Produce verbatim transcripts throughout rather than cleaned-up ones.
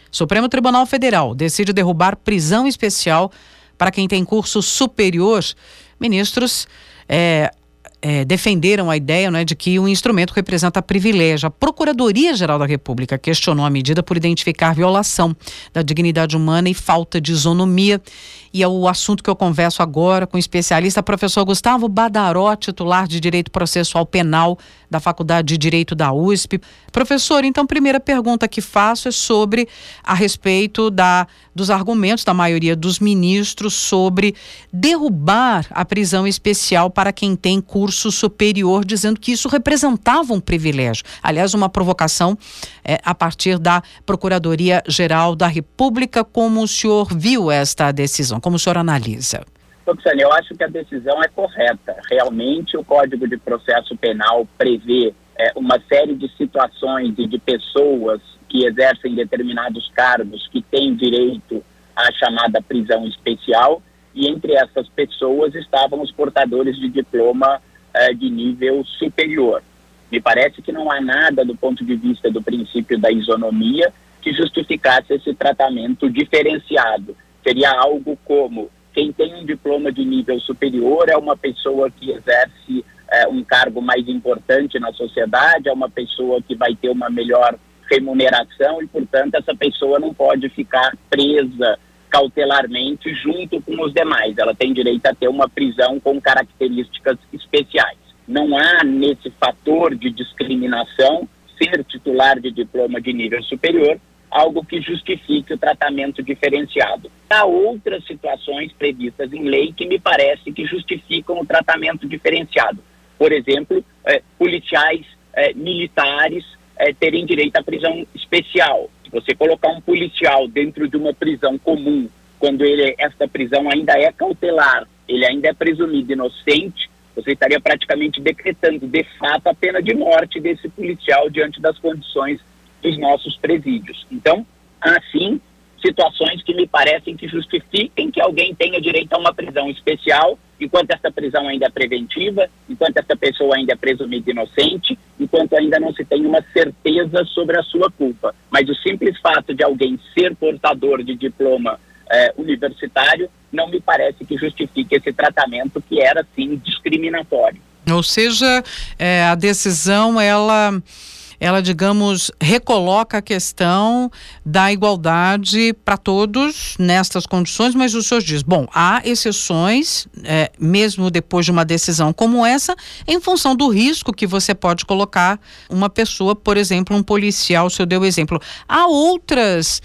Supremo Tribunal Federal decide derrubar prisão especial para quem tem curso superior. Ministros é, é, defenderam a ideia, né, de que o instrumento representa privilégio. A Procuradoria-Geral da República questionou a medida por identificar violação da dignidade humana e falta de isonomia. E é o assunto que eu converso agora com o especialista, professor Gustavo Badaró, titular de Direito Processual Penal da Faculdade de Direito da U S P. Professor, então, primeira pergunta que faço é sobre a respeito da, dos argumentos da maioria dos ministros sobre derrubar a prisão especial para quem tem curso superior, dizendo que isso representava um privilégio. Aliás, uma provocação é, a partir da Procuradoria-Geral da República. Como o senhor viu esta decisão? Como o senhor analisa? Roxane, eu acho que a decisão é correta. Realmente o Código de Processo Penal prevê é, uma série de situações e de pessoas que exercem determinados cargos que têm direito à chamada prisão especial, e entre essas pessoas estavam os portadores de diploma é, de nível superior. Me parece que não há nada do ponto de vista do princípio da isonomia que justificasse esse tratamento diferenciado. Seria algo como: quem tem um diploma de nível superior é uma pessoa que exerce é, um cargo mais importante na sociedade, é uma pessoa que vai ter uma melhor remuneração e, portanto, essa pessoa não pode ficar presa cautelarmente junto com os demais. Ela tem direito a ter uma prisão com características especiais. Não há nesse fator de discriminação, ser titular de diploma de nível superior, algo que justifique o tratamento diferenciado. Há outras situações previstas em lei que me parece que justificam o tratamento diferenciado. Por exemplo, eh, policiais eh, militares eh, terem direito à prisão especial. Se você colocar um policial dentro de uma prisão comum, quando ele, essa prisão ainda é cautelar, ele ainda é presumido inocente, você estaria praticamente decretando de fato a pena de morte desse policial diante das condições dos nossos presídios. Então, há sim situações que me parecem que justifiquem que alguém tenha direito a uma prisão especial, enquanto essa prisão ainda é preventiva, enquanto essa pessoa ainda é presumida inocente, enquanto ainda não se tem uma certeza sobre a sua culpa. Mas o simples fato de alguém ser portador de diploma eh, universitário não me parece que justifique esse tratamento que era, sim, discriminatório. Ou seja, é, a decisão, ela... ela, digamos, recoloca a questão da igualdade para todos nestas condições, mas o senhor diz, bom, há exceções, é, mesmo depois de uma decisão como essa, em função do risco que você pode colocar uma pessoa, por exemplo, um policial, o senhor deu o exemplo. Há outras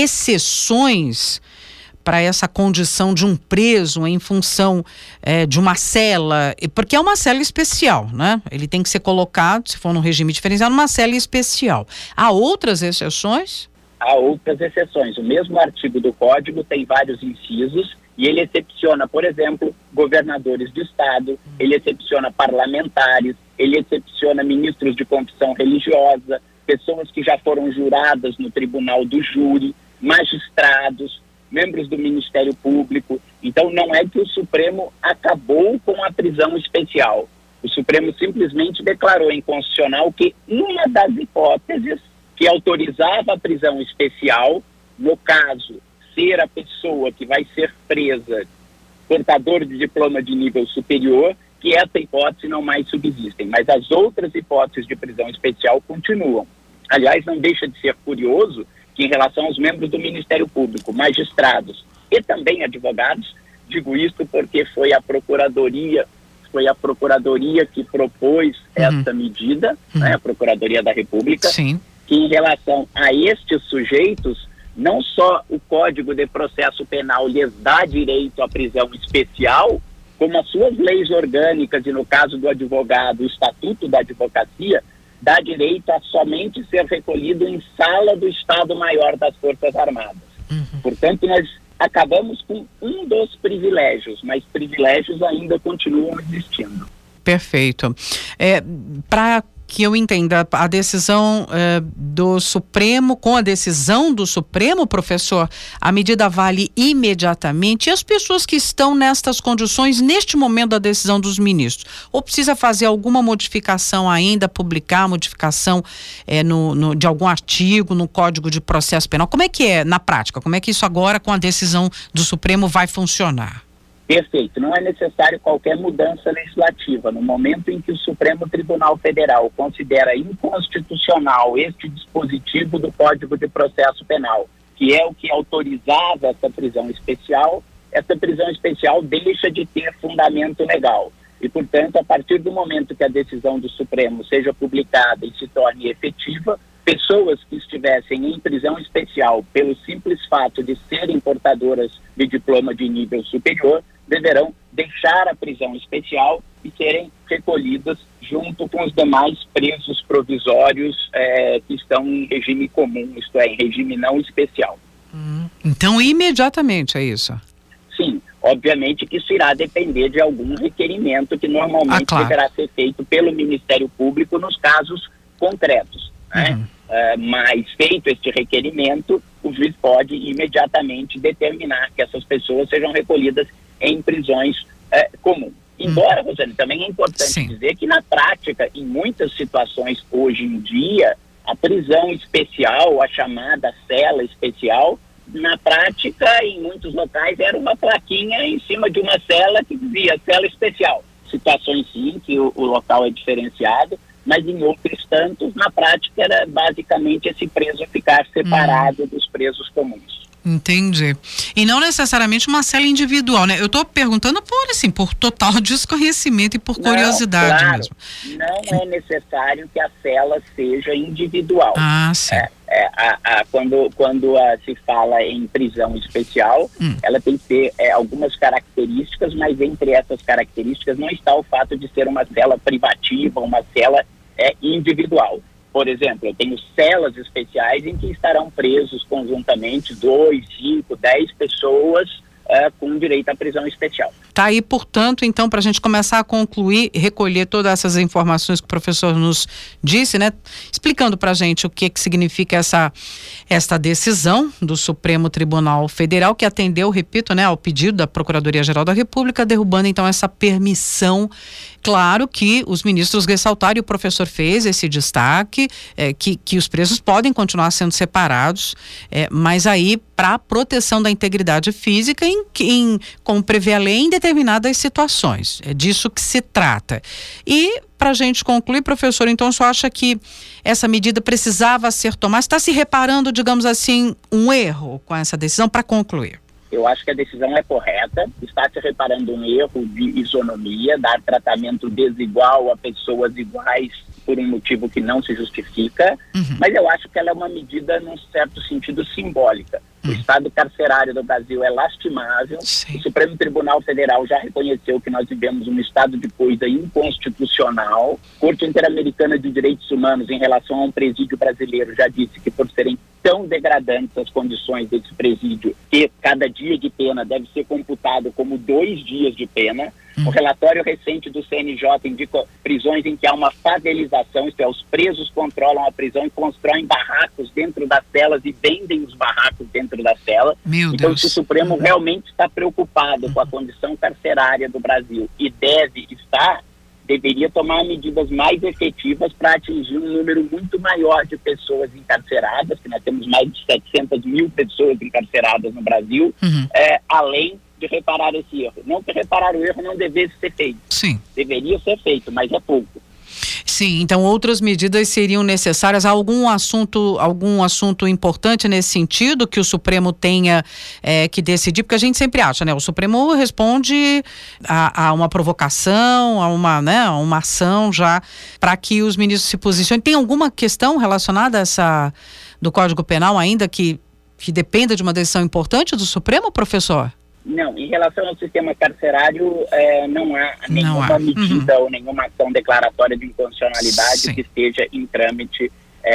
exceções para essa condição de um preso em função é, de uma cela, porque é uma cela especial, né? Ele tem que ser colocado, se for num regime diferenciado, numa cela especial. Há outras exceções? Há outras exceções. O mesmo artigo do Código tem vários incisos e ele excepciona, por exemplo, governadores de estado, ele excepciona parlamentares, ele excepciona ministros de confissão religiosa, pessoas que já foram juradas no tribunal do júri, magistrados, membros do Ministério Público. Então não é que o Supremo acabou com a prisão especial. O Supremo simplesmente declarou inconstitucional que uma das hipóteses que autorizava a prisão especial, no caso, ser a pessoa que vai ser presa portador de diploma de nível superior, que essa hipótese não mais subsistem. Mas as outras hipóteses de prisão especial continuam. Aliás, não deixa de ser curioso que, em relação aos membros do Ministério Público, magistrados e também advogados, digo isso porque foi a Procuradoria, foi a Procuradoria que propôs uhum. essa medida, uhum. né, a Procuradoria da República, Sim. que em relação a estes sujeitos, não só o Código de Processo Penal lhes dá direito à prisão especial, como as suas leis orgânicas, e no caso do advogado, o Estatuto da Advocacia, dá direito a somente ser recolhido em sala do Estado-Maior das Forças Armadas. Uhum. Portanto, nós acabamos com um dos privilégios, mas privilégios ainda continuam existindo. Perfeito. É, para que eu entenda, a decisão eh, do Supremo, com a decisão do Supremo, professor, a medida vale imediatamente, e as pessoas que estão nestas condições neste momento da decisão dos ministros, ou precisa fazer alguma modificação ainda, publicar modificação eh, no, no, de algum artigo no Código de Processo Penal? Como é que é na prática? Como é que isso agora com a decisão do Supremo vai funcionar? Perfeito. Não é necessário qualquer mudança legislativa. No momento em que o Supremo Tribunal Federal considera inconstitucional este dispositivo do Código de Processo Penal, que é o que autorizava essa prisão especial, essa prisão especial deixa de ter fundamento legal. E, portanto, a partir do momento que a decisão do Supremo seja publicada e se torne efetiva, pessoas que estivessem em prisão especial pelo simples fato de serem portadoras de diploma de nível superior deverão deixar a prisão especial e serem recolhidas junto com os demais presos provisórios eh, que estão em regime comum, isto é, em regime não especial. Hum, então, imediatamente, é isso? Sim, obviamente que isso irá depender de algum requerimento que normalmente ah, claro. deverá ser feito pelo Ministério Público nos casos concretos. Né? Uhum. Uh, mas feito este requerimento, o juiz pode imediatamente determinar que essas pessoas sejam recolhidas em prisões uh, comuns. Embora, uhum. Rosane, também é importante Sim. dizer que na prática, em muitas situações hoje em dia, a prisão especial, a chamada cela especial, na prática, em muitos locais, era uma plaquinha em cima de uma cela que dizia cela especial. Situações sim, que o, o local é diferenciado, mas em outros tantos, na prática, era basicamente esse preso ficar separado hum. dos presos comuns. Entendi. E não necessariamente uma cela individual, né? Eu estou perguntando por, assim, por total desconhecimento e por não, curiosidade claro, mesmo. Não é necessário que a cela seja individual. Ah, sim. É, é, a, a, quando quando a, se fala em prisão especial, hum. ela tem que ter é, algumas características, mas entre essas características não está o fato de ser uma cela privativa, uma cela é, individual. Por exemplo, eu tenho celas especiais em que estarão presos conjuntamente dois, cinco, dez pessoas uh, com direito à prisão especial. Tá aí, portanto, então, para a gente começar a concluir, recolher todas essas informações que o professor nos disse, né? Explicando para a gente o que, que significa essa, esta decisão do Supremo Tribunal Federal, que atendeu, repito, né, ao pedido da Procuradoria-Geral da República, derrubando, então, essa permissão. Claro que os ministros ressaltaram, e o professor fez esse destaque, é, que, que os presos podem continuar sendo separados, é, mas aí para a proteção da integridade física, em, em, como prevê a lei, em determinadas situações. É disso que se trata. E, para a gente concluir, professor, então, o senhor acha que essa medida precisava ser tomada? Está se reparando, digamos assim, um erro com essa decisão, para concluir? Eu acho que a decisão é correta, está se reparando um erro de isonomia, dar tratamento desigual a pessoas iguais por um motivo que não se justifica, uhum. mas eu acho que ela é uma medida, num certo sentido, simbólica. Uhum. O estado carcerário do Brasil é lastimável, Sim. o Supremo Tribunal Federal já reconheceu que nós vivemos um estado de coisa inconstitucional, Corte Interamericana de Direitos Humanos, em relação a um presídio brasileiro, já disse que por serem tão degradantes as condições desse presídio, que cada dia de pena deve ser computado como dois dias de pena. Hum. O relatório recente do C N J indica prisões em que há uma favelização, isto é, os presos controlam a prisão e constroem barracos dentro das celas e vendem os barracos dentro da cela. Meu então, Deus. se o Supremo uhum. realmente está preocupado uhum. com a condição carcerária do Brasil e deve estar, deveria tomar medidas mais efetivas para atingir um número muito maior de pessoas encarceradas, que nós temos mais de setecentas mil pessoas encarceradas no Brasil, uhum. é, além de reparar esse erro. Não que reparar o erro não devesse ser feito. Sim. Deveria ser feito, mas é pouco. Sim, então outras medidas seriam necessárias. Há algum assunto, algum assunto importante nesse sentido que o Supremo tenha é, que decidir? Porque a gente sempre acha, né? O Supremo responde a, a uma provocação, a uma, né, a uma ação já para que os ministros se posicionem. Tem alguma questão relacionada a essa do Código Penal ainda que, que dependa de uma decisão importante do Supremo, professor? Não, em relação ao sistema carcerário, é, não há nenhuma não há. medida uhum. ou nenhuma ação declaratória de inconstitucionalidade Sim. que esteja em trâmite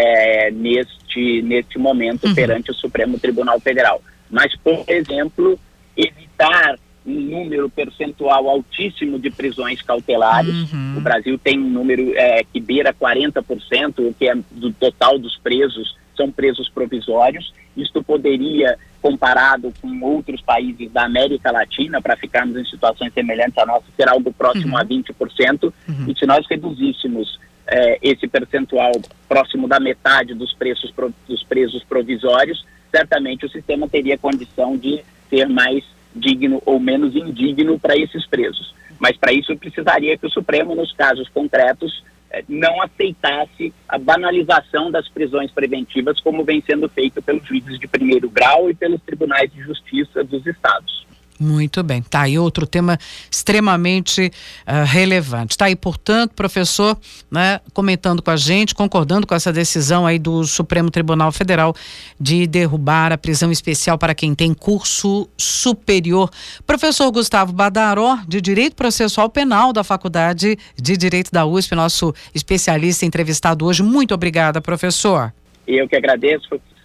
é, neste, neste momento uhum. perante o Supremo Tribunal Federal. Mas, por exemplo, evitar um número percentual altíssimo de prisões cautelares. Uhum. O Brasil tem um número é, que beira quarenta por cento, o que é do total dos presos, são presos provisórios. Isto poderia, comparado com outros países da América Latina, para ficarmos em situações semelhantes à nossa, ser algo próximo uhum. a vinte por cento. Uhum. E se nós reduzíssemos é, esse percentual próximo da metade dos, preços, dos presos provisórios, certamente o sistema teria condição de ser mais digno ou menos indigno para esses presos. Mas para isso precisaria que o Supremo, nos casos concretos, não aceitasse a banalização das prisões preventivas como vem sendo feito pelos juízes de primeiro grau e pelos tribunais de justiça dos estados. Muito bem, tá aí outro tema extremamente uh, relevante. Tá aí, portanto, professor, né, comentando com a gente, concordando com essa decisão aí do Supremo Tribunal Federal de derrubar a prisão especial para quem tem curso superior. Professor Gustavo Badaró, de Direito Processual Penal da Faculdade de Direito da U S P, nosso especialista entrevistado hoje. Muito obrigada, professor. Eu que agradeço.